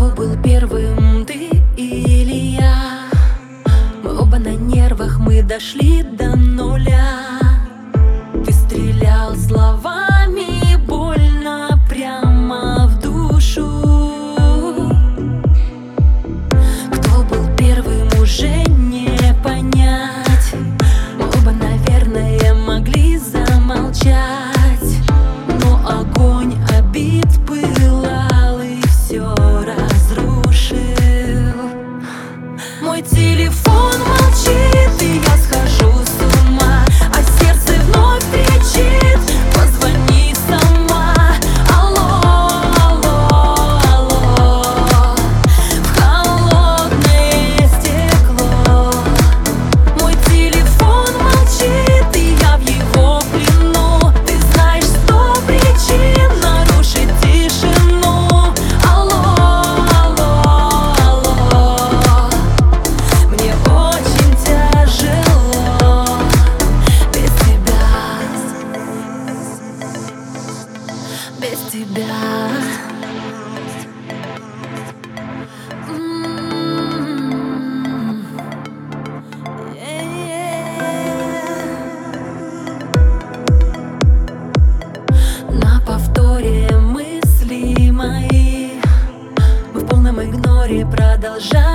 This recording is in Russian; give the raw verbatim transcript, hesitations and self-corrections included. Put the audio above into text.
Кто был первым, ты или я? Мы оба на нервах, мы дошли до нуля. Ты стрелял словами больно прямо в душу. Кто был первым, уже не понять. Мы оба, наверное, могли замолчать, но огонь обид пылал и все разрушил. Мой телефон молчит, и я схожу с ума, а сердце вновь кричит: позвони сама. Алло, алло, алло, в холодное стекло. Мой телефон молчит, и я в его плену. Ты знаешь сто причин нарушить тишину. Алло, алло, алло, мне очень тяжело без тебя, без тебя. М-м-м. На повторе мысли мои, мы в полном игноре продолжаем.